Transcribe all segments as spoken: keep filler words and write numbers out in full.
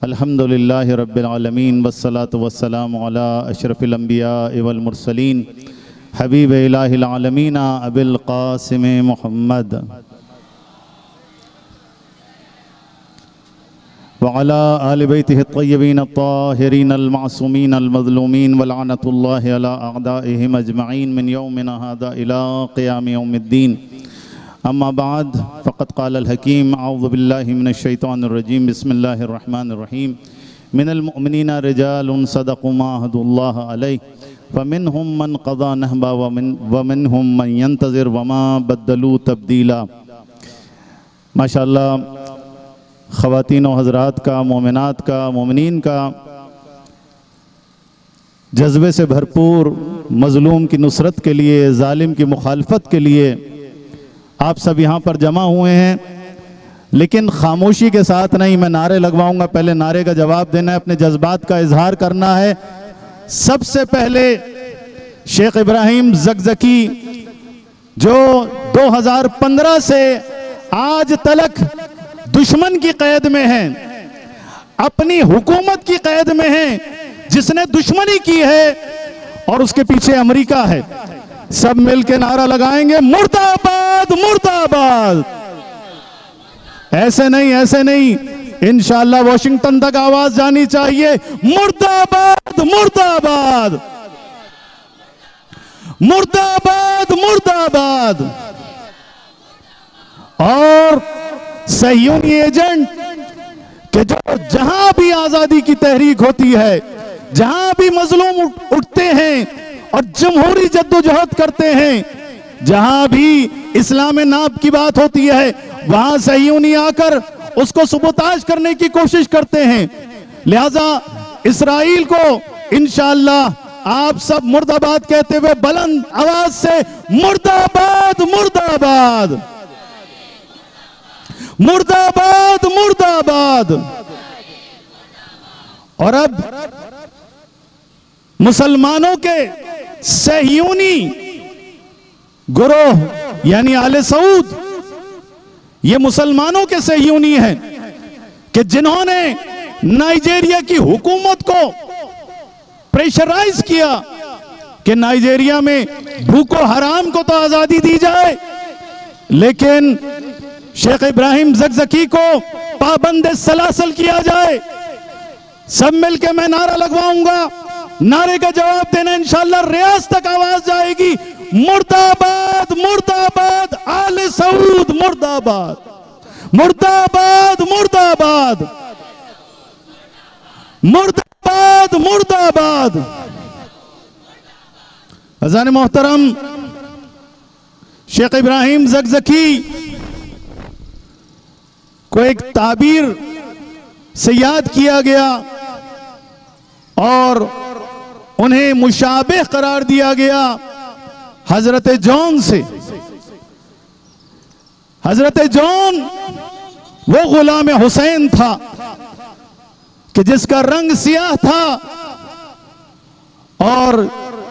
अल्हम्दुलिल्लाहि रब्बिल आलमीन वस्सलातु वस्सलामु अला अशरफिल अंबिया वल मुरसलीन हबीब इलाहिल आलमीन अबिल कासिम मुहम्मद व अला आलि बैतिहि अत्तय्यबीन अत्ताहिरीन अल मासूमीन अल मज़लूमीन व लअनतुल्लाहि अला अअदाइहिम अजमईन मिन यौमिना हाज़ा इला क़ियाम यौमिद्दीन। अम्मा बाद फ़क़द क़ालल हकीम अऊज़ु बिल्लाहि मिनश शैतानिर रजीम बिस्मिल्लाहिर रहमानिर रहीम मिनल मुअमिनीना रिजालुन सदक़ू मा अहदुल्लाह अलैहि फ़मिनहुम मन क़ज़ा नहबा व मिनहुम मन यंतज़िर व मा बद्दलू तब्दीला। माशाअल्लाह, ख़वातीन व हज़रात का, मोमिनात का, मोमिनीन का जज्बे से भरपूर मज़लूम की नुसरत के लिए, जालिम की मुखालफत के लिए आप सब यहाँ पर जमा हुए हैं। लेकिन खामोशी के साथ नहीं, मैं नारे लगवाऊंगा, पहले नारे का जवाब देना है, अपने जज्बात का इजहार करना है। सबसे पहले शेख इब्राहिम ज़कज़की जो दो हज़ार पंद्रह से आज तक दुश्मन की कैद में हैं, अपनी हुकूमत की कैद में हैं, जिसने दुश्मनी की है और उसके पीछे अमेरिका है। सब मिलके नारा लगाएंगे, मुर्दाबाद मुर्दाबाद। ऐसे नहीं, ऐसे नहीं, इंशाअल्लाह वॉशिंगटन तक आवाज जानी चाहिए, मुर्दाबाद मुर्दाबाद मुर्दाबाद मुर्दाबाद। और सहयोनी एजेंट कि जो जहां भी आजादी की तहरीक होती है, जहां भी मजलूम उठते हैं और जमहूरी जद्दोजहद करते हैं, जहां भी इस्लाम नाब की बात होती है, वहां सहयोनी आकर उसको सबूताज करने की कोशिश करते हैं। लिहाजा इसराइल को इंशाअल्लाह आप सब मुर्दाबाद कहते हुए बुलंद आवाज से मुर्दाबाद मुर्दाबाद मुर्दाबाद मुर्दाबाद। और अब मुसलमानों के सहयूनी गुरोह यानी आले सऊद, ये मुसलमानों के सहयूनी हैं कि जिन्होंने नाइजीरिया की हुकूमत को प्रेशराइज किया कि नाइजीरिया में भूखो हराम को तो आजादी दी जाए, लेकिन शेख इब्राहिम ज़कज़की को पाबंद सलासल किया जाए। सब मिलके मैं नारा लगवाऊंगा, नारे का जवाब देना इंशाअल्लाह रियाज तक आवाज जाएगी, मुर्दाबाद मुर्दाबाद आले सऊद मुर्दाबाद मुर्दाबाद मुर्दाबाद मुर्दाबाद मुर्दाबाद। अज़ान मोहतरम, शेख इब्राहिम ज़कज़की को एक ताबीर से याद किया गया और उन्हें मुशाबिह करार दिया गया हजरत जॉन से। हजरत जॉन वो गुलाम हुसैन था कि जिसका रंग सियाह था और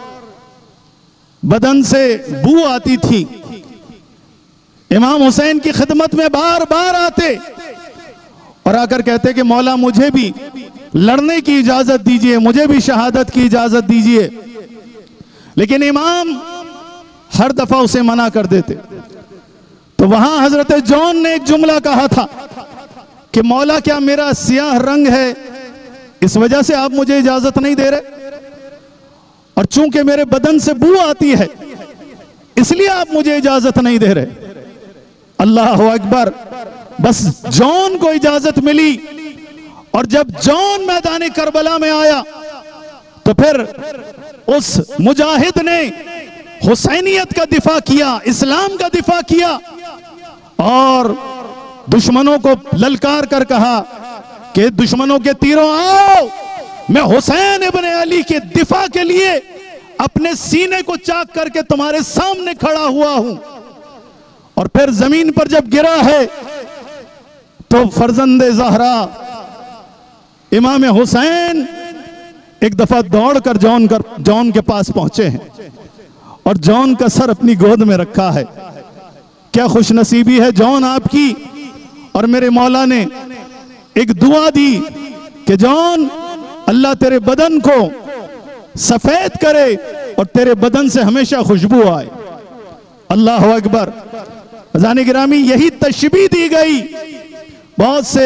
बदन से बू आती थी। इमाम हुसैन की खिदमत में बार बार आते और आकर कहते कि मौला मुझे भी लड़ने की इजाजत दीजिए, मुझे भी शहादत की इजाजत दीजिए। लेकिन इमाम हर दफा उसे मना कर देते। तो वहां हजरत जॉन ने एक जुमला कहा था कि मौला क्या मेरा सियाह रंग है, इस वजह से आप मुझे इजाजत नहीं दे रहे, और चूंकि मेरे बदन से बू आती है इसलिए आप मुझे इजाजत नहीं दे रहे। अल्लाह अकबर। बस जॉन को इजाजत मिली और जब जॉन मैदान करबला में आया तो फिर उस मुजाहिद ने हुसैनियत का दिफा किया, इस्लाम का दिफा किया और दुश्मनों को ललकार कर कहा कि दुश्मनों के तीरों आओ, मैं हुसैन इब्न अली के दिफा के लिए अपने सीने को चाक करके तुम्हारे सामने खड़ा हुआ हूं। और फिर जमीन पर जब गिरा है तो फर्जंदे ज़हरा इमाम हुसैन एक दफा दौड़कर जॉन कर जॉन के पास पहुंचे हैं और जॉन का सर अपनी गोद में रखा है। क्या खुशनसीबी है जॉन आपकी। और मेरे मौला ने एक दुआ दी कि जॉन, अल्लाह तेरे बदन को सफेद करे और तेरे बदन से हमेशा खुशबू आए। अल्लाह अकबर। अज़ान गिरामी, यही तशबीह दी गई बहुत से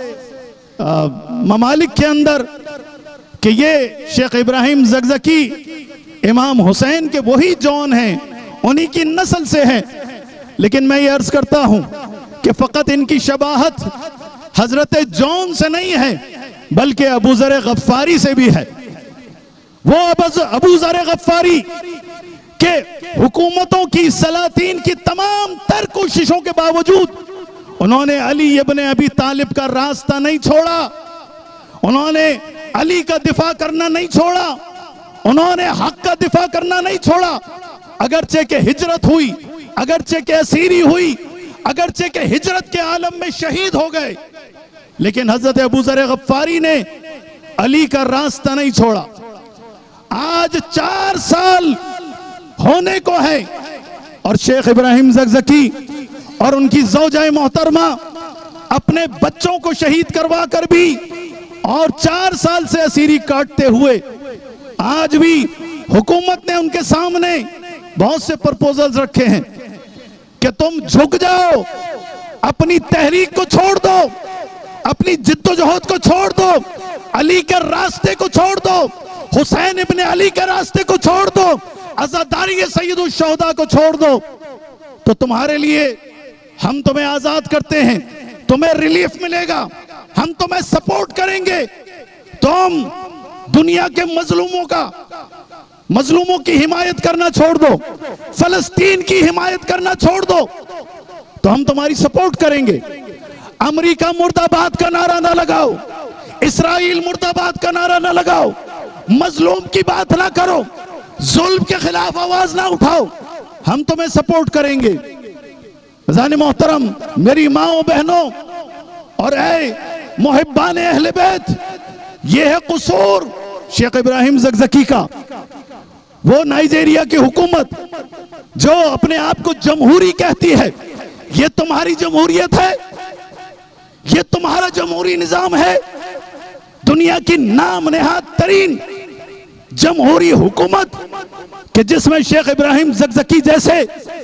आ, ममालिक के अंदर कि ये शेख इब्राहिम ज़गज़की इमाम हुसैन के वही जॉन हैं, उन्हीं की नस्ल से हैं। लेकिन मैं ये अर्ज करता हूं कि फकत इनकी शबाहत हजरत जॉन से नहीं है, बल्कि अबू ज़र गफ्फारी से भी है। वो अबू ज़र गफ्फारी के हुकूमतों की, सलातीन की तमाम तर कोशिशों के बावजूद उन्होंने अली इब्न अबी तालिब का रास्ता नहीं छोड़ा, उन्होंने अली का दिफा करना नहीं छोड़ा, उन्होंने हक का दिफा करना नहीं छोड़ा। अगरचे के हिजरत हुई, अगरचे के असीरी हुई, अगरचे के हिजरत के आलम में शहीद हो गए, लेकिन हजरत अबू ज़र गफ्फारी ने अली का रास्ता नहीं छोड़ा। आज चार साल होने को है और शेख इब्राहिम ज़गज़की और उनकी ज़ौजा मोहतरमा अपने बच्चों को शहीद करवा कर भी और चार साल से असीरी काटते हुए आज भी हुकूमत ने उनके सामने बहुत से प्रपोजल्स रखे हैं कि तुम झुक जाओ, अपनी तहरीक को छोड़ दो, अपनी जिद्दोजहद को छोड़ दो, अली के रास्ते को छोड़ दो, हुसैन इब्ने अली के रास्ते को छोड़ दो, आजादारी सैयदुल शुहदा को छोड़ दो, तो तुम्हारे लिए हम तुम्हें आजाद करते हैं, तुम्हें रिलीफ मिलेगा, हम तुम्हें सपोर्ट करेंगे, तुम दुनिया के मजलूमों का मजलूमों की हिमायत करना छोड़ दो, फलस्तीन की हिमायत करना छोड़ दो, तो हम तुम्हारी सपोर्ट करेंगे। अमेरिका मुर्दाबाद का नारा ना लगाओ, इस्राइल मुर्दाबाद का नारा ना लगाओ, मजलूम की बात ना करो, जुल्म के खिलाफ आवाज ना उठाओ, हम तुम्हें सपोर्ट करेंगे। ज़ाने मोहतरम, मेरी माओ बहनों और ऐ मुहिब्बान अहले बैत, ये है कसूर शेख इब्राहिम ज़गज़की का। वो नाइजीरिया की हुकूमत जो अपने आप को जमहूरी कहती है, ये तुम्हारी जमहूरियत है, ये तुम्हारा जमहूरी निजाम है। दुनिया की नाम नेहाद तरीन जमहूरी हुकूमत कि जिसमें शेख इब्राहिम ज़गज़की जैसे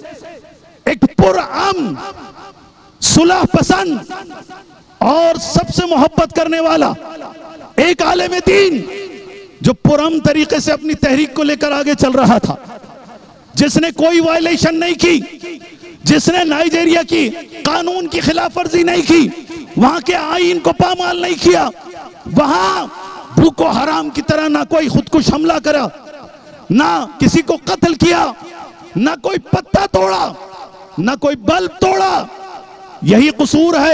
एक पुरअमन, सुलह पसंद और सबसे मोहब्बत करने वाला एक आलिम दीन जो पुरअमन तरीके से अपनी तहरीक को लेकर आगे चल रहा था, जिसने कोई वायलेशन नहीं की, जिसने नाइजीरिया की कानून की खिलाफ वर्जी नहीं की, वहां के आईन को पामाल नहीं किया, वहां भूको हराम की तरह ना कोई खुदकुश हमला करा, ना किसी को कत्ल किया, ना कोई पत्ता तोड़ा, ना कोई बल्ब तोड़ा। यही कसूर है।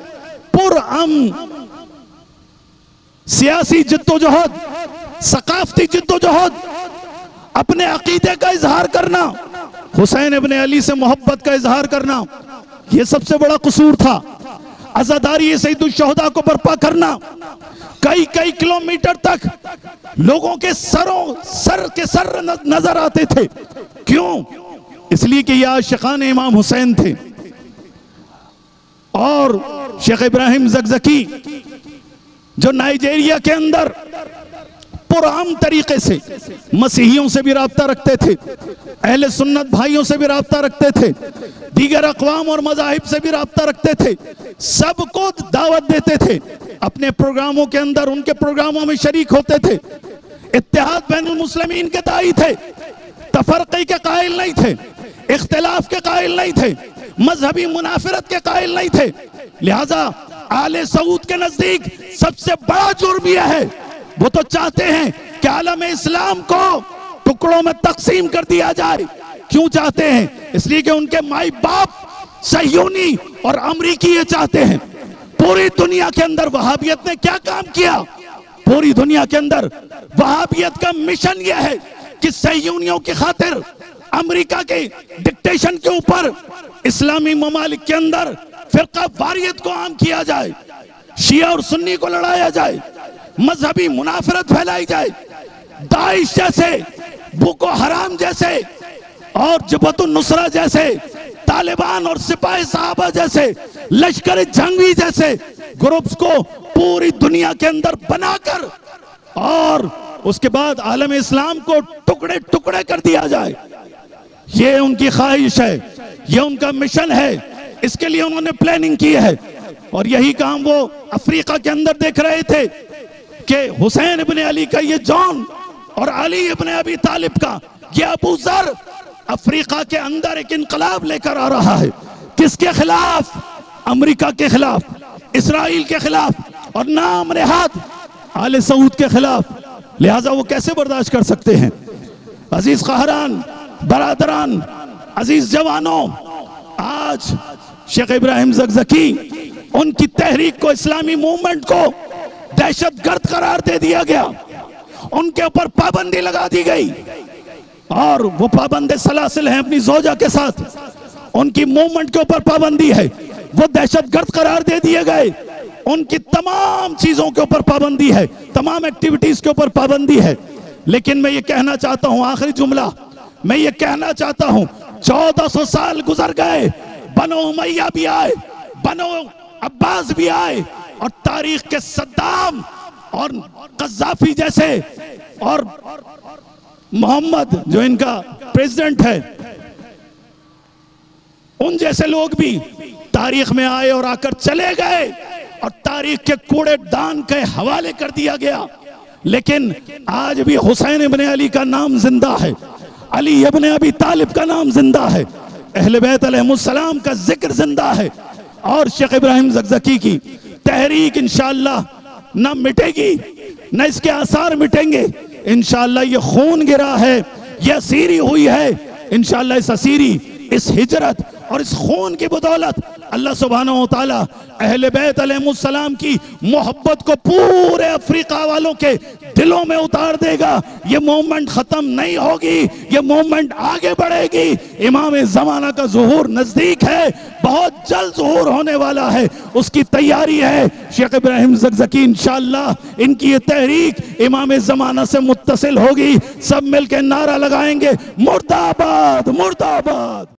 पुरअमन सियासी जिद्दोजहद, सकाफती जिद्दोजहद, अपने अकीदे का इजहार करना, हुसैन इब्ने अली से मोहब्बत का इजहार करना, यह सबसे बड़ा कसूर था। अज़ादारी सैयदुल शुहदा को बर्पा करना, कई कई किलोमीटर तक लोगों के सरों सर के सर नजर आते थे। क्यों? इसलिए कि ये आशिकान इमाम हुसैन थे। और शेख इब्राहिम ज़गज़की जो नाइजीरिया के अंदर पुरअमन तरीके से मसीहियों से भी राब्ता रखते थे, अहले सुन्नत भाइयों से भी राब्ता रखते थे, दीगर अक़वाम और मज़ाहिब से भी राब्ता रखते थे, सबको दावत देते थे, अपने प्रोग्रामों के अंदर उनके प्रोग्रामों में शरीक होते थे, इत्तेहाद बैनुल मुस्लिमीन के दाई थे, तफरक़े के कायल नहीं थे, इख्तिलाफ के कायल नहीं थे, मजहबी मुनाफिरत के कायल नहीं थे। लिहाजा आले सऊद के नजदीक सबसे बड़ा जुर्म यह है, वो तो चाहते हैं कि आलम इस्लाम को टुकड़ों में तकसीम कर दिया जाए। क्यों चाहते हैं? इसलिए कि उनके माई बाप सह्यूनी और अमरीकी ये चाहते हैं। पूरी दुनिया के अंदर वहाबियत ने क्या काम किया? पूरी दुनिया के अंदर वहाबियत का मिशन यह है कि सह्यूनियों की खातिर अमेरिका के डिक्टेशन के ऊपर इस्लामी ममालिक के अंदर फिरका वारियत को आम किया जाए, शिया और सुन्नी को लड़ाया जाए, मजहबी मुनाफरत फैलाई जाए, दाइश जैसे, बुको हराम जैसे और जबतुन नुसरा जैसे तालिबान और सिपाही साहबा जैसे लश्कर जंगी जैसे ग्रुप्स को पूरी दुनिया के अंदर बनाकर और उसके बाद आलम इस्लाम को टुकड़े टुकड़े कर दिया जाए, ये उनकी ख्वाहिश है, ये उनका मिशन है, इसके लिए उन्होंने प्लानिंग की है। और यही काम वो अफ्रीका के अंदर देख रहे थे कि हुसैन इब्ने अली का ये जॉन और अली इब्ने अबी तालिब का ये अबू जर अफ्रीका के अंदर एक इनकलाब लेकर आ रहा है। किसके खिलाफ? अमेरिका के खिलाफ, इसराइल के खिलाफ और नाम नेहाद आले सऊद के खिलाफ। लिहाजा वो कैसे बर्दाश्त कर सकते हैं? अजीज कहरान, बरादरान, अजीज जवानों, आज शेख इब्राहिम ज़गज़की उनकी तहरीक को, इस्लामी मूवमेंट को दहशतगर्द करार दे दिया गया, उनके ऊपर पाबंदी लगा दी गई और वो पाबंदी सलासिल हैं अपनी जोजा के साथ, उनकी मूवमेंट के ऊपर पाबंदी है, वो दहशतगर्द करार दे दिए गए, उनकी तमाम चीजों के ऊपर पाबंदी है, तमाम एक्टिविटीज के ऊपर पाबंदी है। लेकिन मैं ये कहना चाहता हूं, आखिरी जुमला मैं ये कहना चाहता हूं, चौदह सौ साल गुजर गए, बनो उमैया भी आए, बनो अब्बास भी आए और तारीख के सद्दाम और कज़्ज़ाफ़ी जैसे और मोहम्मद जो इनका प्रेसिडेंट है, उन जैसे लोग भी तारीख में आए और आकर चले गए और तारीख के कूड़े दान के हवाले कर दिया गया। लेकिन आज भी हुसैन इब्ने अली का नाम जिंदा है, अली इब्ने अबी तालिब का नाम जिंदा है, अहले बैत अलैहिमुस्सलाम का जिक्र जिंदा है और शेख इब्राहिम ज़गज़की की तहरीक इंशाअल्लाह न मिटेगी, न इसके आसार मिटेंगे। इंशाअल्लाह ये खून गिरा है, ये असीरी हुई है, इंशाअल्लाह इस असीरी, इस हिजरत और इस खून की बदौलत अल्लाह सुब्हानहू व तआला अहले बैत अलैहिमुस्सलाम की मोहब्बत को पूरे अफ्रीका वालों के दिलों में उतार देगा। ये मूवमेंट खत्म नहीं होगी, ये मूवमेंट आगे बढ़ेगी। इमाम ज़माना का ज़ुहूर नजदीक है, बहुत जल्द ज़ुहूर होने वाला है, उसकी तैयारी है। शेख इब्राहिम ज़गज़की इंशाअल्लाह इनकी ये तहरीक इमाम ज़माना से मुत्तसिल होगी। सब मिलकर नारा लगाएंगे, मुर्दाबाद मुर्दाबाद।